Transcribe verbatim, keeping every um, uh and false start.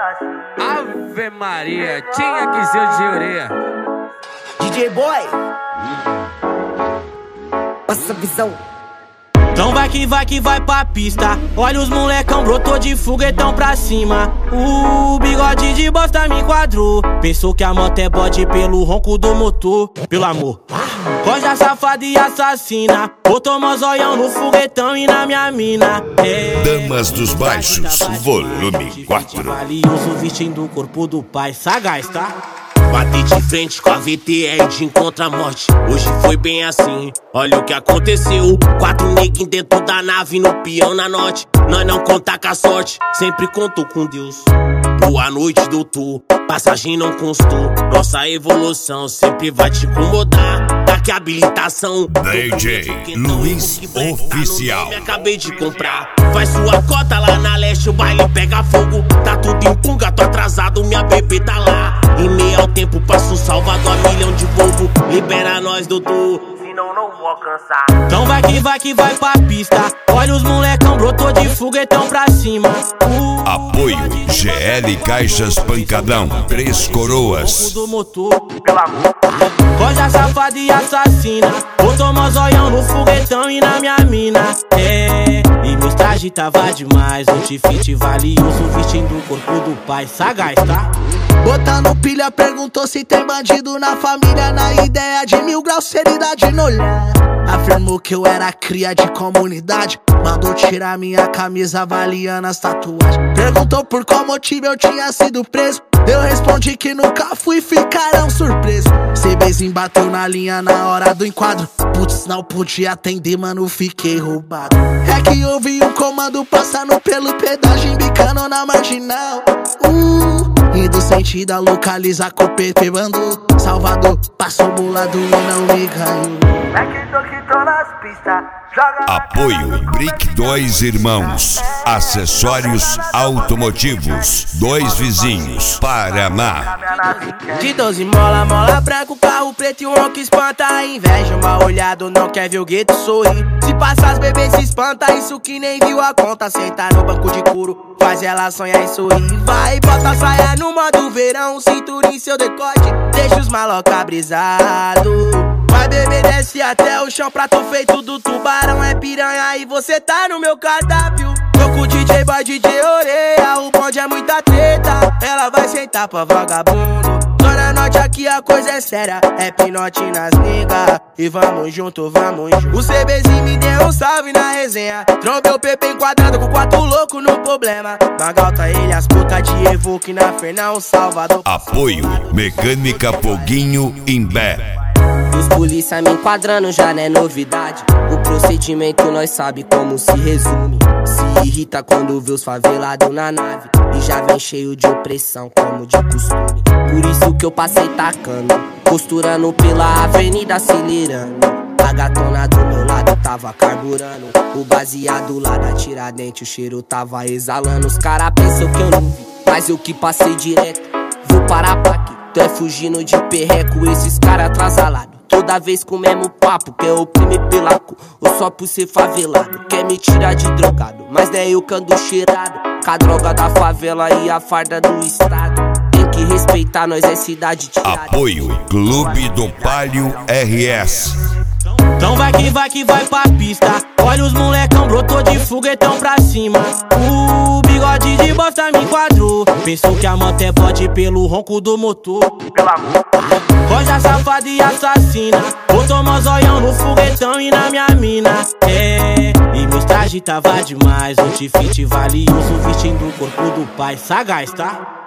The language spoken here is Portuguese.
Ave Maria, tinha que ser o de orelha. D J Boy, passa a visão. Então vai que vai que vai pra pista. Olha os molecão, brotou de foguetão pra cima. O bigode de bosta me enquadrou. Pensou que a moto é bode pelo ronco do motor. Pelo amor, coja safada e assassina. Botou mozóião no foguetão e na minha mina. É, Damas dos Baixos, volume quatro. Valioso vestindo o corpo do pai. Sagaz, tá? Bati de frente com a V T R de encontro à morte. Hoje foi bem assim, olha o que aconteceu. Quatro neguinhos dentro da nave, no peão na norte. Nós não contar com a sorte, sempre contou com Deus. Boa noite, doutor, passagem não constou. Nossa evolução sempre vai te incomodar. Daqui a habilitação D J Luiz Oficial. Me acabei de comprar. Faz sua cota lá na leste, o baile pega fogo. Tá tudo em punga, tô atrasado, minha bebê tá lá. Em meio ao tempo passo Salvador a milhão de Volvo. Libera nós, doutor, senão não vou alcançar. Então vai que vai que vai pra pista. Olha os molecão, brotou de foguetão pra cima. uh, Apoio G L Caixas Pancadão, Três Coroas. do motor. Coja safada e assassina. Botou mozóião no foguetão e na minha mina. É, e meus trajes tava demais. Um tifite valioso vestindo o corpo do pai. Sagaz, tá? Botando pilha, perguntou se tem bandido na família. Na ideia de mil graus, seriedade no olhar. Afirmou que eu era cria de comunidade. Mandou tirar minha camisa avaliando as tatuagens. Perguntou por qual motivo eu tinha sido preso. Eu respondi que nunca fui e ficaram surpresos. Cbezinho bateu na linha na hora do enquadro. Putz, não podia atender, mano, fiquei roubado. É que eu vi um comando passando pelo pedágio, embicando na marginal. Uh, indo sentido a localizar com o P P Bando. Salvador, passou bolado e não me ganhou. É que tô que tô nas pistas. Joga Apoio Brick dois Irmãos, acessórios automotivos, dois vizinhos, Paraná. De doze mola, mola branco, carro preto e um ronco espanta a inveja. Mal olhado, não quer ver o gueto sorrir. Se passar as bebês se espanta, isso que nem viu a conta. Senta no banco de couro, faz ela sonhar e sorrir. Vai, bota a saia no modo verão, cintura em seu decote, deixa os maloca brisado. Vai, bebê, desce até o chão, prato feito do tubarão. É piranha e você tá no meu cardápio. Tô com o D J Boy, D J Orelha, o bonde é muita treta. Ela vai sentar pra vagabundo. Zona Norte aqui a coisa é séria, é pinote nas nega. E vamos junto, vamos junto. O CBzinho me deu um salve na resenha. Trombei o P P enquadrado com quatro loucos no problema. Na galta ele as putas de Evoque na Fernão, Salvador. Apoio Mecânica Poguinho Imbé. Os polícia me enquadrando já não é novidade. O procedimento nós sabe como se resume. Se irrita quando vê os favelados na nave. E já vem cheio de opressão como de costume. Por isso que eu passei tacando, costurando pela avenida acelerando. A gatona do meu lado tava carburando. O baseado lá da Tiradentes, o cheiro tava exalando. Os cara pensam que eu não vi, mas eu que passei direto. Vou parar pra aqui, tu é fugindo de perreco. Esses cara atrasalados, toda vez com o mesmo papo. Quer oprimir pela cor, ou só por ser favelado. Quer me tirar de drogado, mas não é eu que ando cheirado. Com a droga da favela e a farda do estado. Tem que respeitar, nós é cidade tirada. Apoio Clube do Palio R S. Então vai que vai que vai pra pista. Olha os molecão, brotou de foguetão pra cima. O bigode de bosta me enquadrou. Pensou que a moto é bode pelo ronco do motor. Coja safada e assassina. Botou mozóião no foguetão e na minha mina. É, e meus trajes tava demais. Um tifite valioso vestindo o corpo do pai. Sagaz, tá?